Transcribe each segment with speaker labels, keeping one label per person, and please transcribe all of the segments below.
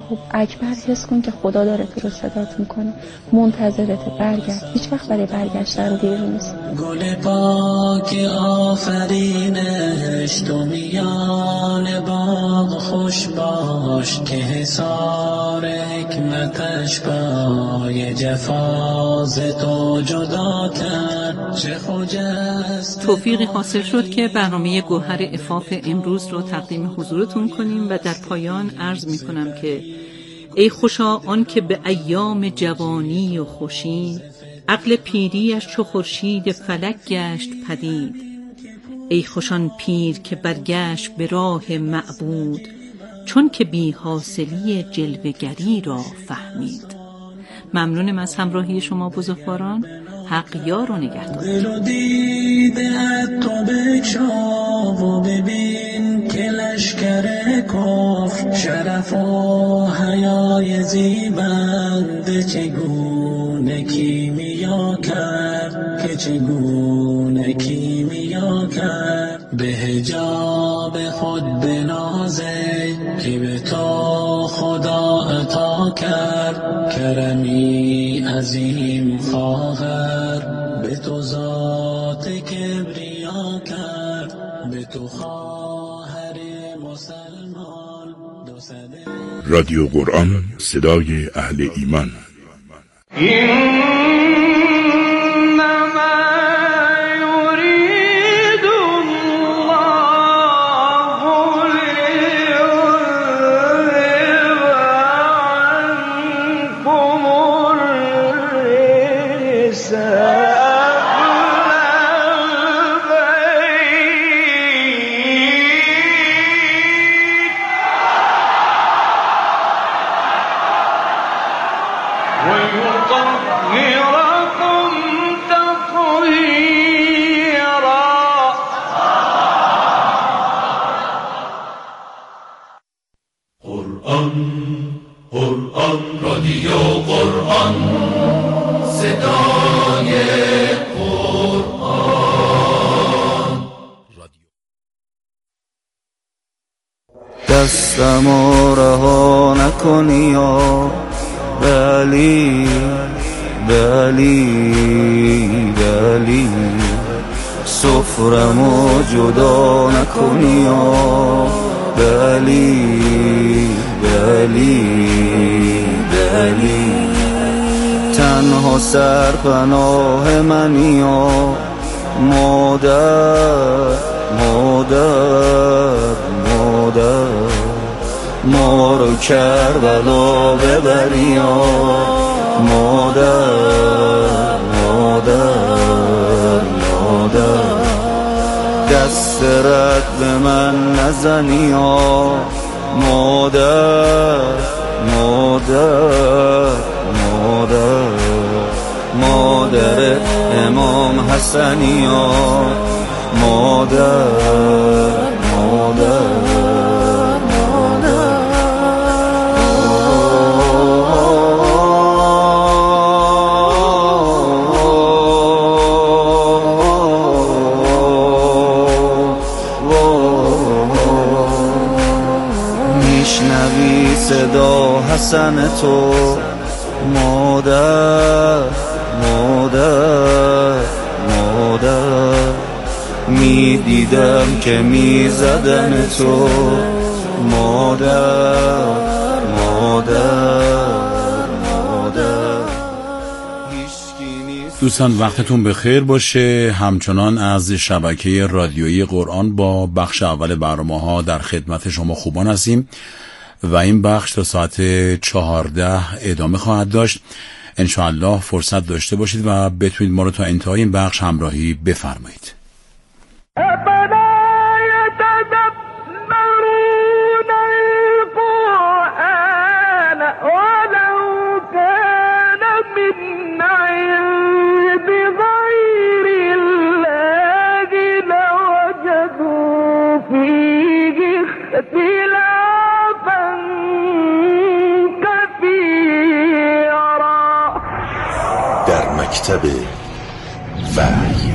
Speaker 1: خب اکبر حس کن که خدا داره تو رو صدات میکنه، منتظرته، برگرد. هیچ وقت برای برگشتن دیر نیست.
Speaker 2: گل پاک آفرینش تو میان باغ خوش باش که حصار حکمتش پای جفاز تو جدا کرد. چه خجست
Speaker 3: توفیقی حاصل شد که برنامه گوهر عفاف امروز رو تقدیم حضورتون کنیم و در پایان عرض میکنم که ای خوشا آن که به ایام جوانی و خوشی عقل پیریش چو خورشید فلک گشت پدید. ای خوشان پیر که برگشت به راه معبود چون که بی حاصلی جلوه‌گری را فهمید. ممنونم از همراهی شما بزرگواران. حق یار و نگهدار.
Speaker 2: دل و دیده تو بچاو و ببین که لشکر کفر شرف و حیای زیبنده چگونه کیمیا کرد، که چگونه کیمیا کرد. به حجاب خود بنازه که به تو خدا عطا کرد. کرمی عظیم خواهر به تو ذات کبریا کرد. به تو خواهر مسلمان دو صده.
Speaker 4: رادیو قرآن، صدای اهل ایمان.
Speaker 5: رادیو قرآن، صدای قرآن.
Speaker 6: دستمو رها نکنی یا بلی بلی بلی، سفرمو جدا نکنی یا بلی بلی بلی. تنها سرپناه منی یا مادر مادر مادر، ما رو کربلا ببری یا مادر مادر مادر. دست رد به من نزنی یا مادر مادر مادر. مادر امام حسنی یا مادر مادر مادر. میشنوی صدا حسن تو مادر مادر مادر. میدیدم که میزدن تو مادر مادر مادر.
Speaker 7: دوستان وقتتون بخیر باشه. همچنان از شبکه رادیویی قرآن با بخش اول برنامه‌ها در خدمت شما خوبان هستیم و این بخش تا ساعت 14 ادامه خواهد داشت. انشاءالله فرصت داشته باشید و بتونید ما رو تا انتهای این بخش همراهی بفرمایید.
Speaker 4: در مکتب وحی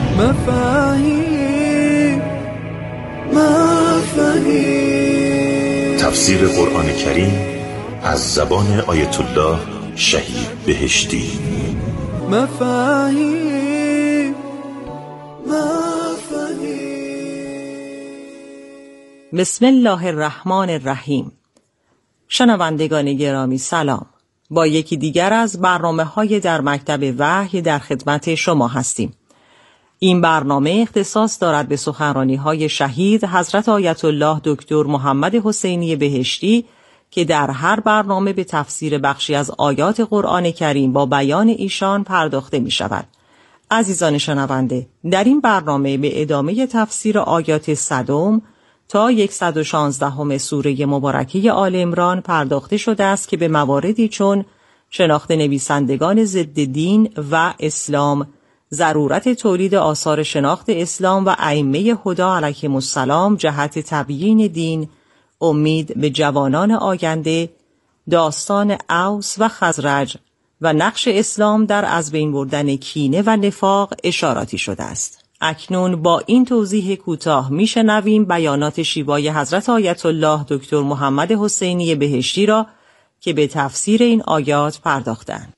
Speaker 6: مفاهیم
Speaker 4: تفسیر قرآن کریم
Speaker 8: از زبان آیت الله شهید بهشتی.
Speaker 6: مفاهیم
Speaker 9: بسم الله الرحمن الرحیم. شنوندگان گرامی سلام. با یکی دیگر از برنامه‌های در مکتب وحی در خدمت شما هستیم. این برنامه اختصاص دارد به سخنرانی‌های شهید حضرت آیت الله دکتر محمد حسینی بهشتی که در هر برنامه به تفسیر بخشی از آیات قرآن کریم با بیان ایشان پرداخته می شود. عزیزان شنونده، در این برنامه به ادامه تفسیر آیات 100 تا 116 سوره مبارکه آل عمران پرداخته شده است که به مواردی چون شناخت نویسندگان ضد دین و اسلام، ضرورت تولید آثار شناخت اسلام و ائمه هدی علیهم السلام جهت تبیین دین، امید به جوانان آینده، داستان اوس و خزرج و نقش اسلام در از بین بردن کینه و نفاق اشاراتی شده است. اکنون با این توضیح کوتاه میشنویم بیانات شیوای حضرت آیت الله دکتر محمد حسینی بهشتی را که به تفسیر این آیات پرداختند.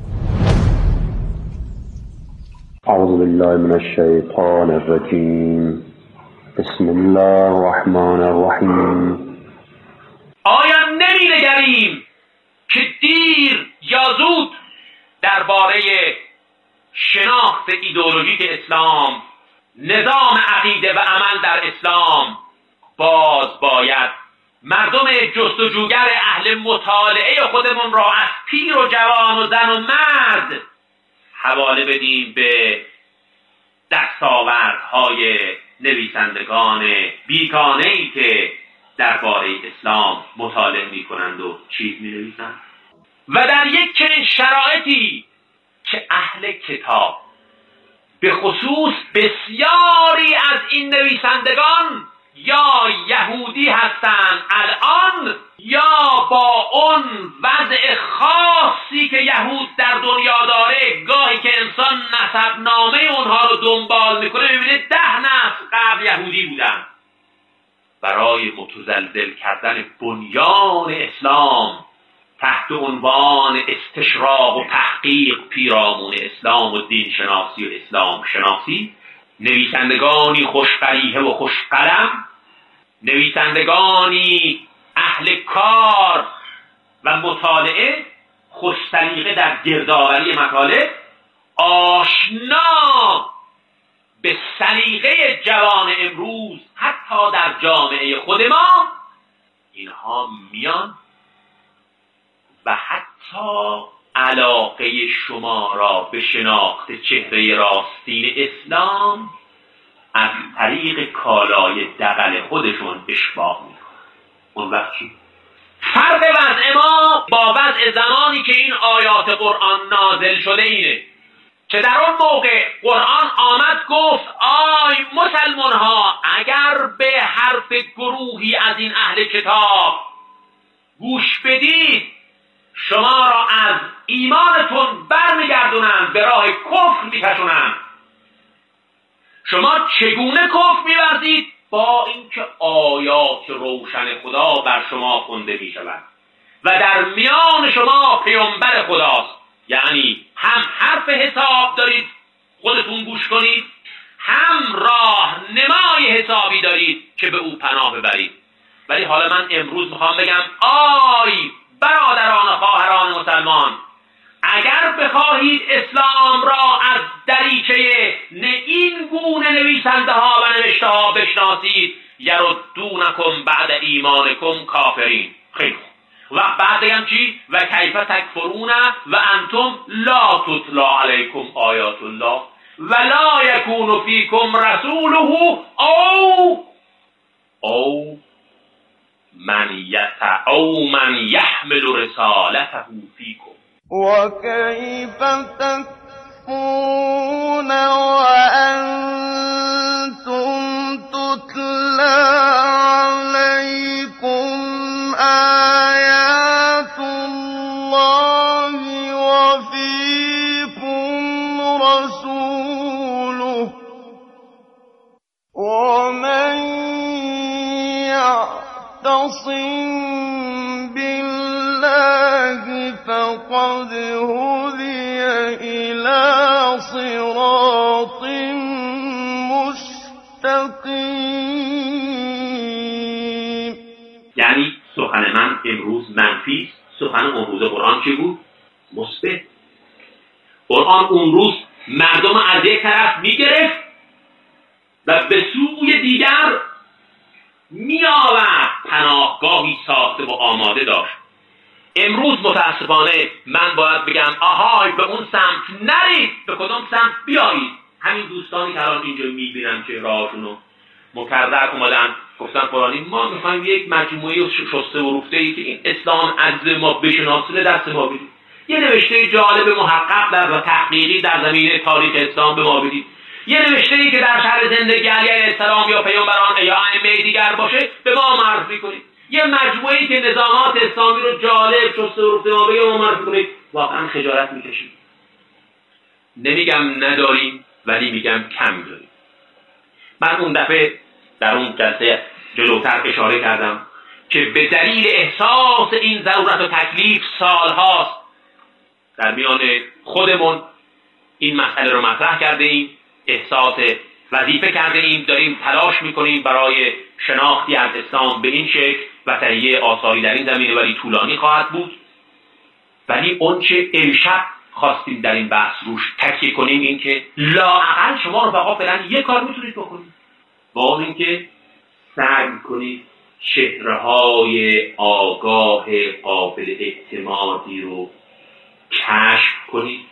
Speaker 10: اعوذ بالله من الشیطان الرجیم. بسم الله الرحمن الرحیم.
Speaker 11: آیا نمی‌نگریم که دیر یا زود درباره شناخت ایدئولوژیک اسلام، نظام عقیده و عمل در اسلام باید مردم جستجوگر اهل مطالعه خودمون را از پیر و جوان و زن و مرد حواله بدیم به دستاوردهای نویسندگان بیگانه‌ای که درباره اسلام مطالعه می‌کنند و چیز می‌نویسند. و در یک چنین شرایطی که اهل کتاب به خصوص بسیاری از این نویسندگان یا یهودی هستند الان، یا با اون وضع خاصی که یهود در دنیا داره، گاهی که انسان نسب نامه اونها رو دنبال میکنه میبینه 10 نسل قبل یهودی بودن. برای متزلزل کردن بنیان اسلام تحت عنوان استشراق و تحقیق پیرامون اسلام و دین شناسی و اسلام شناسی، نویسندگانی خوشقریحه و خوشقلم، نویسندگانی اهل کار و مطالعه، خوش‌سلیقه در گردآوری مطالب، آشنا به سلیقه جوان امروز حتی در جامعه خود ما، اینها میان و حتی علاقه شما را به شناخت چهره راستین اسلام از طریق کالای دغل خودشون اشباع میکنن. اون وقت چی؟ فرق وضع ما با وضع زمانی که این آیات قرآن نازل شده اینه که در اون موقع قرآن آمد گفت آی مسلمان ها، اگر به حرف گروهی از این اهل کتاب گوش بدید شما را از ایمانتون برمیگردونند، به راه کفر میکشونند. شما چگونه کفر می‌ورزید؟ با اینکه آیات روشن خدا بر شما خونده میشود و در میان شما پیامبر خداست، یعنی هم حرف حساب دارید خودتون گوش کنید، هم راه نمای حسابی دارید که به او پناه ببرید. ولی حالا من امروز میخوام بگم آی برادران و خواهران مسلمان، اگر بخواهید اسلام را از دریچه این گونه نویسنده ها و نوشته ها بشناسید، یردونکم بعد ایمانکم کافرین. خیلی خوب. و بعد بگم چی؟ و کیف تکفرون و انتم لا تتلا علیکم آیات الله و لا یکون فیکم رسوله او من یحمل رسالته فیکم.
Speaker 6: وكيف تكفرون وأنتم تتلى عليكم آيات الله وفيكم رسوله ومن يعتصم بالله فقد هدي إلى صراط مستقیم.
Speaker 11: یعنی سخن من امروز منفی است، سخن اون روز قرآن چی بود؟ مثبت. قرآن اون روز مردم از یک طرف میگرفت و به سوی دیگر میآورد، پناهگاهی ساخته و آماده داشت. امروز متاسفانه من باید بگم آهای به اون سمت نرید، به کدام سمت بیایید. همین دوستانی که الان اینجا میبینم که راهشونو مکرر اومدن گفتن فلانی ما میخوایم یک مجموعه شسته و روفته ای که این اسلام عز ما بشناسه دست ما بدید، یه نوشته جالب محقق در تحقیقی در زمینه تاریخ اسلام به ما بدید، یه نوشته ای که در شرح زندگی علی علیه السلام یا پیامبران یا ائمه دیگر باشه به ما معرفی کنید، یه مجموعه ای که نظامات اسلامی رو جالب شسته و روفته ما به ما معرفی کنید. واقعا خجالت میکشیم. نمیگم نداریم ولی میگم کم داریم. من اون دفعه در اون جلسه جلوتر اشاره کردم که به دلیل احساس این ضرورت و تکلیف سالهاست در میان خودمون این مسئله رو مطرح کرده ایم، احساس وظیفه کرده ایم، داریم تلاش میکنیم برای شناختی از اسلام به این شکل و تهیه آثاری در این زمینه، ولی طولانی خواهد بود. ولی اون چه امشب خواستیم در این بحث روش تکیه کنیم این که لااقل شما رفقا فعلا یه کار میتونید بکنید، با اون این که سعی کنید چهره‌های آگاه قابل اعتمادی رو کشف کنید،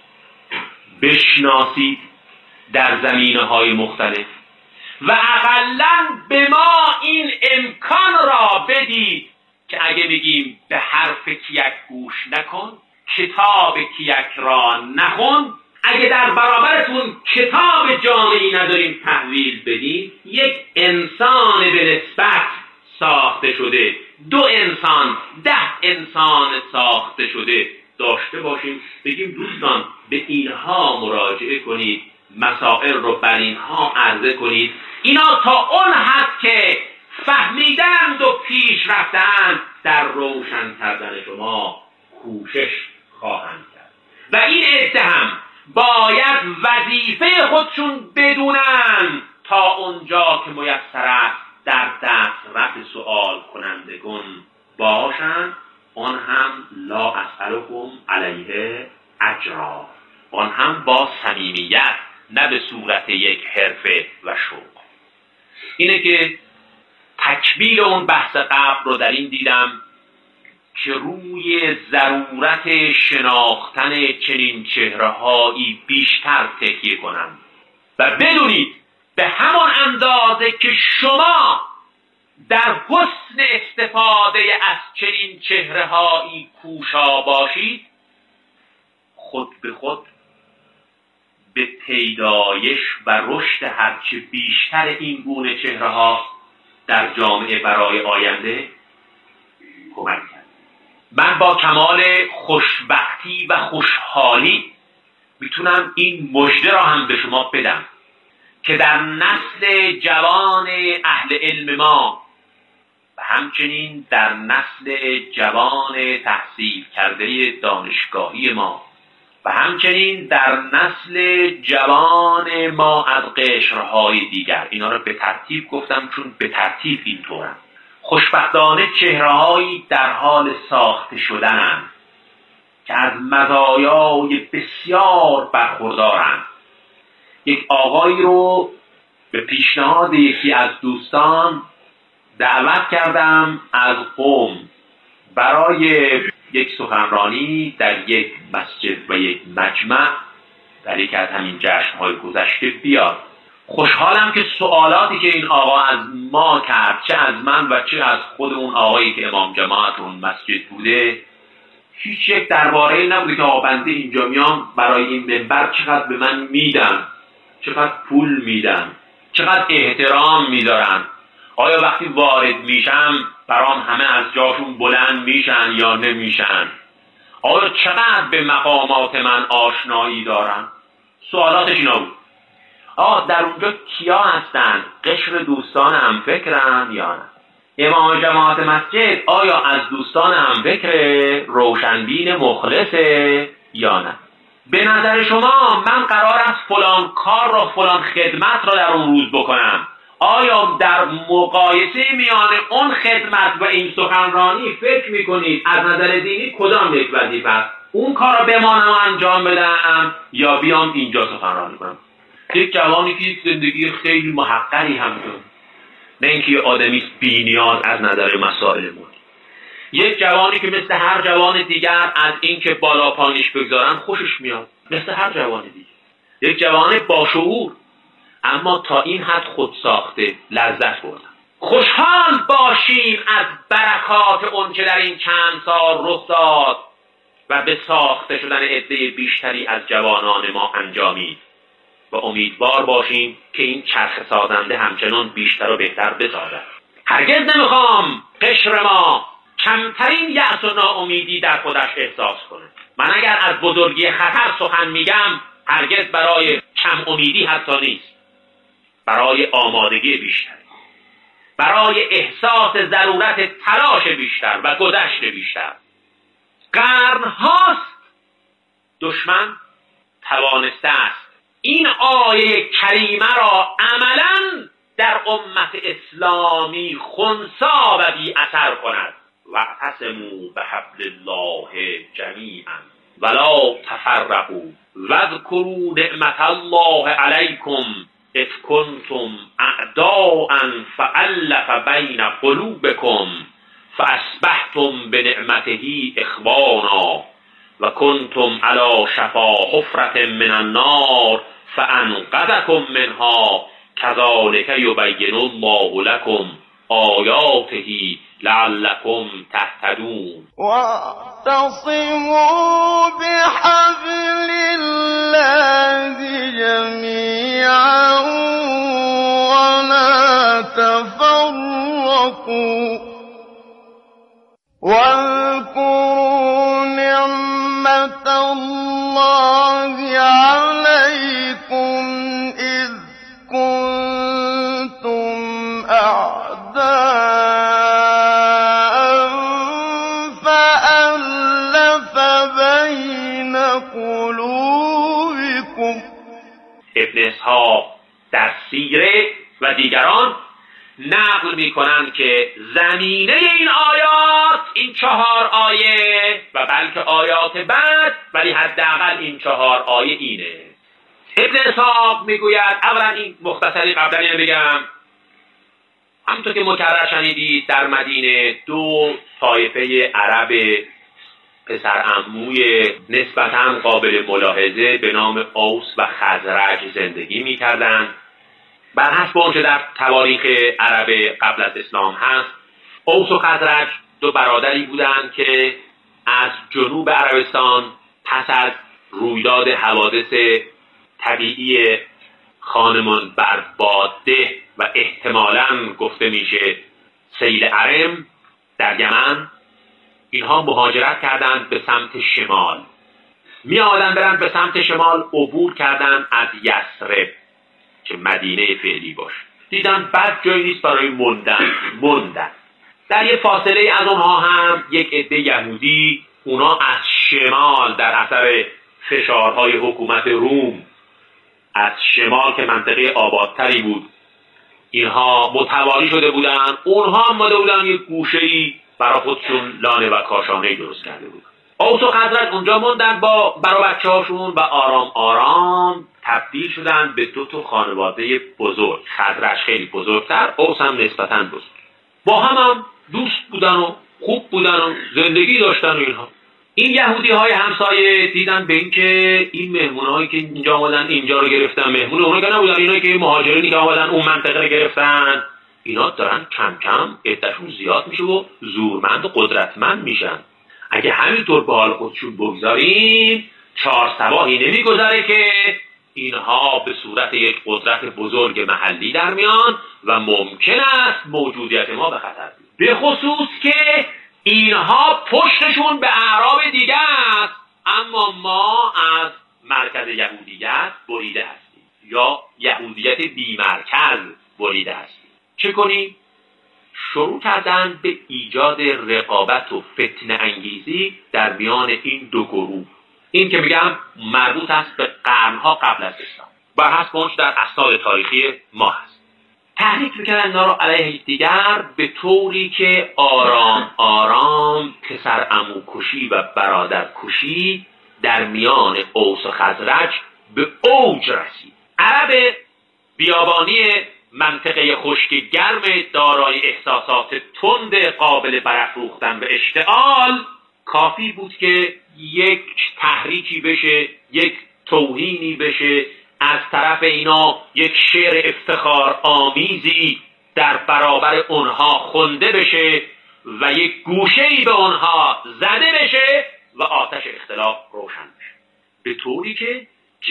Speaker 11: بشناسید در زمینه‌های مختلف و اقلاً به ما این امکان را بدید که اگه بگیم به حرف کیک گوش نکن، کتاب کیک را نخون، اگه در برابرتون کتاب جامعی نداریم تحویل بدیم، یک انسان به نسبت ساخته شده، 2 انسان 10 انسان ساخته شده داشته باشیم، بگیم دوستان به اینها مراجعه کنید، مسائل رو بر اینها عرضه کنید، اینا تا اون حد که فهمیدند و پیش رفتند در روشن کردن شما کوشش خواهند کرد و این اتهام باید وظیفه خودشون بدونن تا اونجا که میسر است در دسترس سؤال کنندگان باشند. آن هم لا اسألکم علیه اجرا، آن هم با صمیمیت، نه به صورت یک حرفه و شوق. اینه که تکمیل اون بحث قبل رو در این دیدم که روی ضرورت شناختن چنین چهره‌هایی بیشتر تکیه کنم و بدونید به همان اندازه که شما در حسن استفاده از چنین چهره‌هایی کوشا باشید، خود به خود به پیدایش و رشد هرچه بیشتر این گونه چهره‌ها در جامعه برای آینده کمک کرد. من با کمال خوشبختی و خوشحالی میتونم این مژده را هم به شما بدم که در نسل جوان اهل علم ما و همچنین در نسل جوان تحصیل کرده دانشگاهی ما و همچنین در نسل جوان ما از قشرهای دیگر، اینا رو به ترتیب گفتم چون به ترتیب اینطورن، خوشبختانه چهره‌هایی در حال ساخته شدنند که از مزایای بسیار برخوردارند. یک آقایی رو به پیشنهاد یکی از دوستان دعوت کردم از قم برای یک سخنرانی در یک مسجد و یک مجمع در یک از همین جشن‌های گذشته بیاد. خوشحالم که سوالاتی که این آقا از ما کرد، چه از من و چه از خود اون آقایی که امام جماعت اون مسجد بوده، هیچ یک درباره این نبوده که آقا بنده اینجا میام برای این منبر چقدر به من میدن، چقدر پول میدن، چقدر احترام میذارن، آیا وقتی وارد میشم برام همه از جاشون بلند میشن یا نمیشن، آیا چقدر به مقامات من آشنایی دارن. سوالاتش اینا بود. در اونجا کیا هستن؟ قشر دوستان هم فکرن یا نه؟ امام جماعت مسجد آیا از دوستان همفکر روشنبین مخلصه یا نه؟ به نظر شما من قرار است فلان کار را، فلان خدمت را در اون روز بکنم، آیا در مقایسه میان اون خدمت و این سخنرانی فکر میکنید از نظر دینی کدام یک وظیفه است؟ اون کار را بمانم و انجام بدم یا بیام اینجا سخنرانی کنم؟ یک جوانی که یک زندگی خیلی محقری هم داره، نه اینکه یه آدمی بی‌نیاز از نظر مسائل مد، یک جوانی که مثل هر جوان دیگر از اینکه بالا پانیش بگذارن خوشش میاد، مثل هر جوان دیگر، یک جوان باشعور، اما تا این حد خود ساخته لذت بردن. خوشحال باشیم از برکات اون که در این چند سال رخ داد و به ساخته شدن عده بیشتری از جوانان ما انجامید و امیدوار باشیم که این چرخ سازنده همچنان بیشتر و بهتر بسازد. هرگز نمیخوام قشر ما کمترین یأس و ناامیدی در خودش احساس کنه. من اگر از بزرگی خطر سخن میگم هرگز برای کم امیدی حتی نیست، برای آمادگی بیشتر، برای احساس ضرورت تلاش بیشتر و گذشت بیشتر. قرن‌هاست دشمن توانسته است این آیه کریمه را عملاً در امت اسلامی خنثی و بی اثر کند. واعتصموا بحبل الله جمیعا ولا تفرقوا واذکروا نعمت الله علیکم اذ کنتم اعداء فألف بین قلوبکم فاصبحتم بنعمته اخوانا و کنتم علی شفا حفرة من النار فانقذکم منها کذلک یبین الله لکم آیاته لعلکم تهتدون.
Speaker 6: واعتصموا بحبل الله جمیعا ولا تفرقوا واذكروا نعمة الله عليكم إذ كنتم أعداء فألف بين قلوبكم.
Speaker 11: ابن اسحاق در سیره و دیگران نقل میکنند که زمینه این آیات این 4 آیه و بلکه آیات بعد، ولی حداقل این 4 آیه اینه. ابن اسحاق میگوید، اولا این مختصری قبلا اینو بگم، همونطور که مکرر شنیدید در مدینه 2 طایفه عرب پسر عموی نسبتاً قابل ملاحظه به نام اوس و خزرج زندگی میکردند. بر حسب اونچه در تواریخ عرب قبل از اسلام هست، اوس و خزرج 2 برادری بودند که از جنوب عربستان پس از رویداد حوادث طبیعی خانمان بر باده و احتمالاً گفته میشه سیل عرم در یمن، اینها مهاجرت کردند به سمت شمال. می آمدند برند به سمت شمال، عبور کردند از یثرب که مدینه فعلی باشه. دیدن بد جایی نیست برای موندن. در یه فاصله از اونها هم یک عده یهودی، اونا از شمال در اثر فشارهای حکومت روم از شمال که منطقه آبادتری بود اینها متواری شده بودن، اونها هم ماده بودن یک گوشه‌ای برای خودشون لانه و کاشانه‌ای درست کرده بودن. اوس و خزرج اونجا موندن برای بچه‌هاشون و آرام آرام تبدیل شدن به 2 خانواده بزرگ. خزرج خیلی بزرگتر، اوس هم نسبتاً بزرگ. با هم دوست بودن و خوب بودن و زندگی داشتن و اینها. این یهودی های همسایه دیدن به این که این مهمونایی که اینجا آمدن اینجا رو گرفتن، مهمون اونا که نبودن، اینایی که مهاجرینی که آمدن اون منطقه رو گرفتن، اینا دارن کم کم عده‌شون زیاد میشه و زورمند و قدرتمند میشن. اگه همینطور به حال خودشون بگذاریم 4 صباحی نمیگذره که اینها به صورت یک قدرت بزرگ محلی در میان و ممکن است موجودیت ما به خطر بیفته. به خصوص که اینها پشتشون به اعراب دیگه است، اما ما از مرکز یهودیت بریده هستیم یا یهودیت بی مرکز بریده هستیم. چه کنیم؟ شروع کردن به ایجاد رقابت و فتنه انگیزی در میان این دو گروه. این که میگم مربوط است به قرنها قبل از اسلام، بر حسب اونچه در اسناد تاریخی ما هست. تحریک میکردن اینا رو علیه دیگر به طوری که آرام آرام پسر عمو کشی و برادر کشی در میان اوس و خزرج به اوج رسید. عرب بیابانی منطقه خشک گرم دارای احساسات تند قابل برافروختن به اشتعال کافی بود که یک تحریکی بشه، یک توهینی بشه، از طرف اینا یک شعر افتخار آمیزی در برابر اونها خونده بشه و یک گوشه‌ای به اونها زده بشه و آتش اختلاف روشن بشه، به طوری که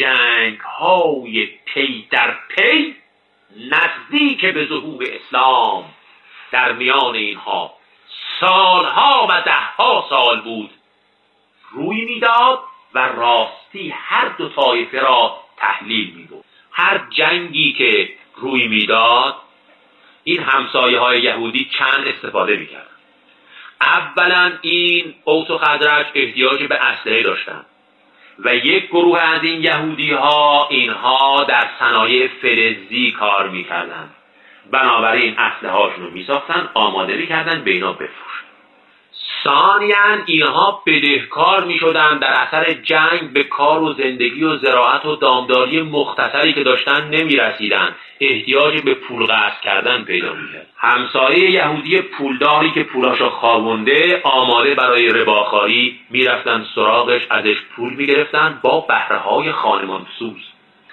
Speaker 11: جنگ‌های پی در پی نزدیک به ظهور اسلام در میان اینها سالها و دهها سال بود روی میداد و راستی هر دو طایفه را تحلیل می‌برد. هر جنگی که روی میداد این همسایه‌های یهودی چند استفاده می‌کردند. اولا این اوس و خزرج احتیاج به اسلحه داشتند و یک گروه از این یهودی‌ها اینها در صنایع فلزی کار می‌کردند، بنابراین اسلحه‌هاشون رو می‌ساختن، آماده می‌کردن به اینا بفروشن. ثانیاً اینها بدهکار می‌شدن در اثر جنگ، به کار و زندگی و زراعت و دامداری مختصری که داشتن نمی‌رسیدن، احتیاج به پول قرض کردن پیدا می‌کرد. همسایه یهودی پولداری که پولاشو خوابونده آماده برای رباخاری میرفتن سراغش، ازش پول میگرفتن با بهره‌های خانمانسوز.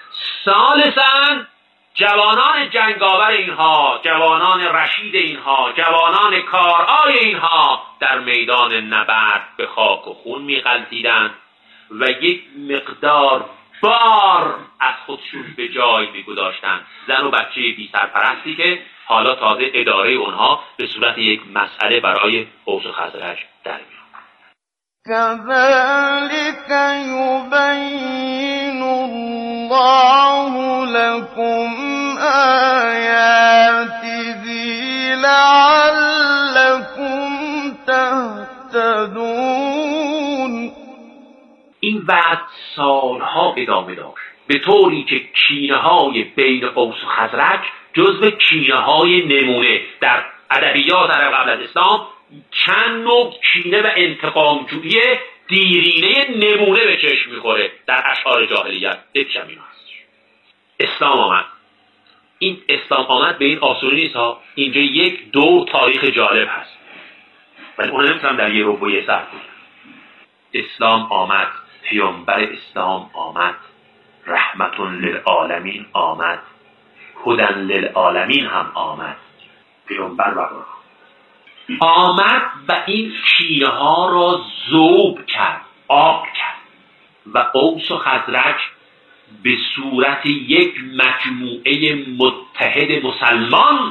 Speaker 11: ثالثاً جوانان جنگاور اینها، جوانان رشید اینها، جوانان کارآی اینها در میدان نبرد به خاک و خون می‌غلتیدند و یک مقدار بار از خودشون به جای می‌گذاشتند. زن و بچه بی سرپرستی که حالا تازه اداره اونها به صورت یک مسئله برای اوس و خزرج در میاد.
Speaker 6: كذلك يبين الله لكم آياته لعلكم تهتدون.
Speaker 11: این وعد سالها ادامه داشت، به طوری که کینه‌های بین اوس و خزرج جزو کینه‌های نمونه در ادبیات عرب قبل از اسلام چند نوع کینه و انتقامجویی دیرینه نمونه به چشم میخوره در اشعار جاهلیت. یکیش این هست. اسلام آمد. این اسلام آمد به این آسونی نیست ها. اینجا یک دور تاریخ جالب هست ولی اون نمیتونم در یه ربوی سر کنم. اسلام آمد، پیامبر اسلام آمد، رحمت للعالمین آمد، هدن للعالمین هم آمد، پیامبر و آمد و این کینه ها را ذوب کرد، آب کرد و اوس و خزرج به صورت یک مجموعه متحد مسلمان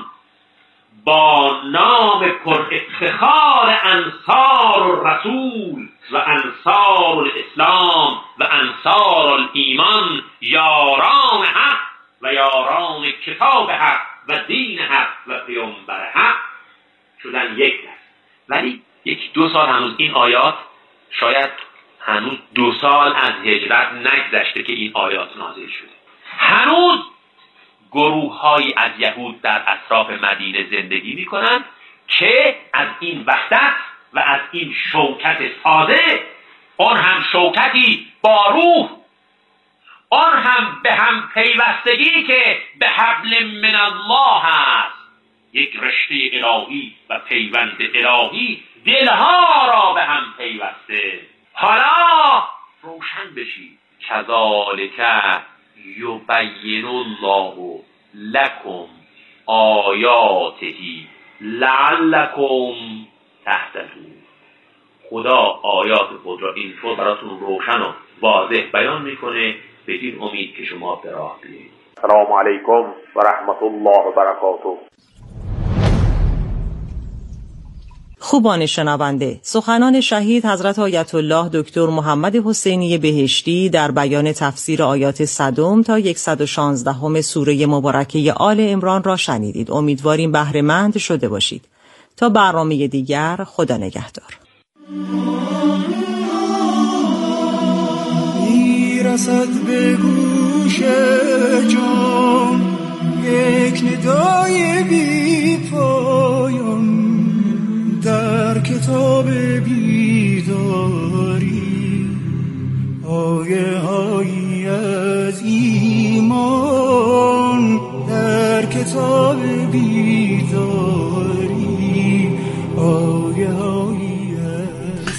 Speaker 11: با نام پر افتخار انصار الرسول و انصار الاسلام و انصار الایمان، یاران حق و یاران کتاب حق و دین حق و پیامبر حق شدن یک دست. ولی یک 2 سال هنوز این آیات، شاید هنوز 2 سال از هجرت نگذشته که این آیات نازل شده، هنوز گروه‌هایی از یهود در اطراف مدینه زندگی می‌کنند که از این وحدت و از این شوکت تازه، آن هم شوکتی با روح، آن هم به هم پیوستگی که به حبل من الله هست، یک رشته الهی و پیوند الهی دلها را به هم پیوسته. حالا روشن بشید. کذالک یبین الله لکم آیاته لعلکم تهتدون. خدا آیات خود را اینطور براتون روشن و واضح بیان میکنه به این امید که شما به راه بیایید.
Speaker 12: السلام علیکم و رحمت الله و برکاته.
Speaker 9: خوبان شنونده، سخنان شهید حضرت آیت الله دکتر محمد حسینی بهشتی در بیان تفسیر آیات 100 تا 116 سوره مبارکه آل عمران را شنیدید. امیدواریم بهره مند شده باشید. تا برنامه دیگر، خدا نگهدار.
Speaker 2: میرسد به گوش جان یک ندای بی پایان در کتاب بیداری، آیه هایی از ایمان در کتاب بیداری، آیه هایی از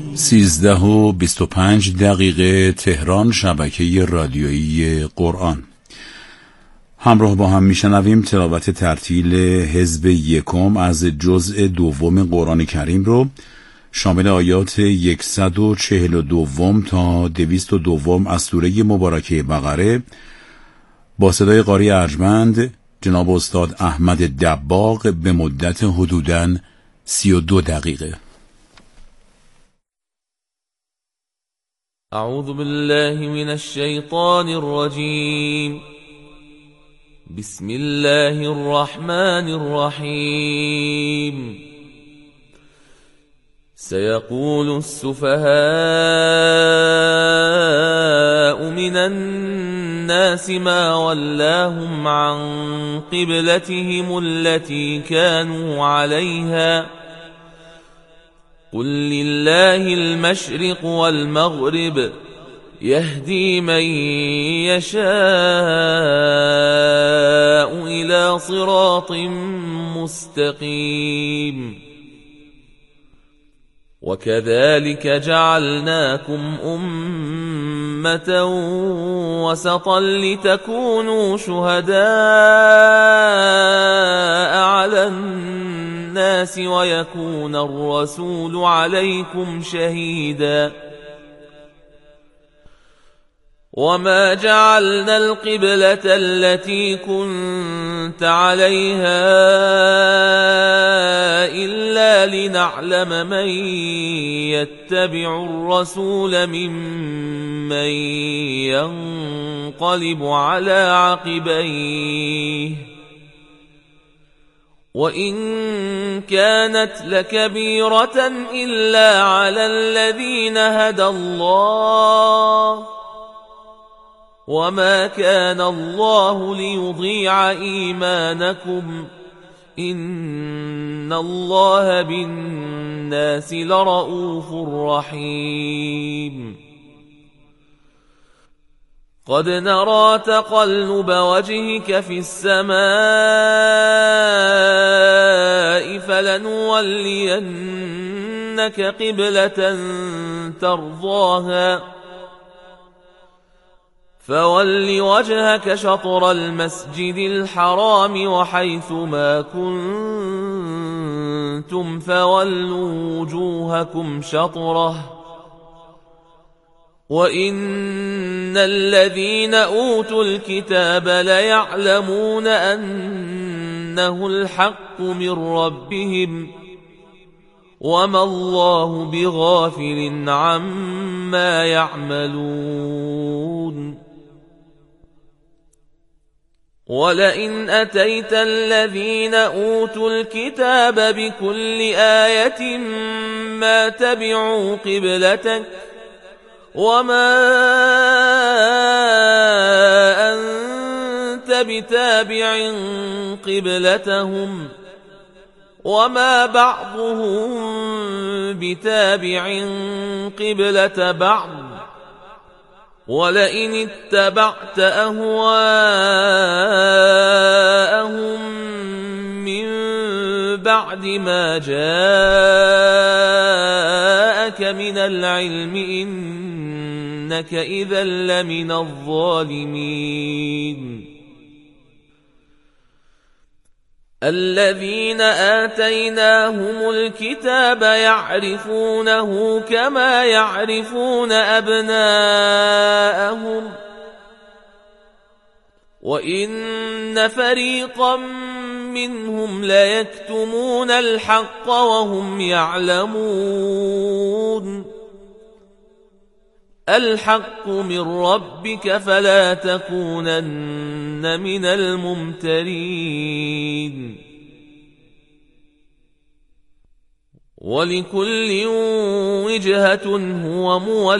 Speaker 7: 13:25 تهران، شبکه رادیویی قرآن. همراه با هم میشنویم تلاوت ترتیل حزب یکم از جزء دوم قرآن کریم رو شامل آیات 142 تا 202 از سوره مبارکه بقره با صدای قاری ارجمند جناب استاد احمد دباغ به مدت حدوداً 32 دقیقه.
Speaker 12: اعوذ بالله من الشیطان الرجیم. بسم الله الرحمن الرحیم. سيقول السفهاء من الناس ما ولاهم عن قبلتهم التي كانوا عليها قل لله المشرق والمغرب يهدي من يشاء إلى صراط مستقيم. وكذلك جعلناكم أمة وسطا لتكونوا شهداء على الناس ويكون الرسول عليكم شهيدا. وما جعلنا القبلة التي كنت عليها إلا لنعلم من يتبع الرسول ممن ينقلب على عقبيه وإن كانت لكبيرة إلا على الذين هدى الله وما كان الله ليضيع إيمانكم إن الله بالناس لرؤوف رحيم. قد نرى تقلب وجهك في السماء فلنولينك قبلة ترضاها فول وجهك شطر المسجد الحرام وحيث ما كنتم فولوا وجوهكم شطره وإن الذين أوتوا الكتاب ليعلمون أنه الحق من ربهم وما الله بغافل عما يعملون. ولئن أتيت الذين أوتوا الكتاب بكل آية ما تبعوا قبلتك وما أنت بتابع قبلتهم وما بعضهم بتابع قبلة بعض ولئن اتبعت أهواءهم من بعد ما جاءك من العلم إنك إذا لمن الظالمين. الذين آتيناهم الكتاب يعرفونه كما يعرفون أبناءهم وإن فريقا منهم ليكتمون الحق وهم يعلمون. الحق من ربك فلا تكونن من الممترين. ولكل وجهة هو مولى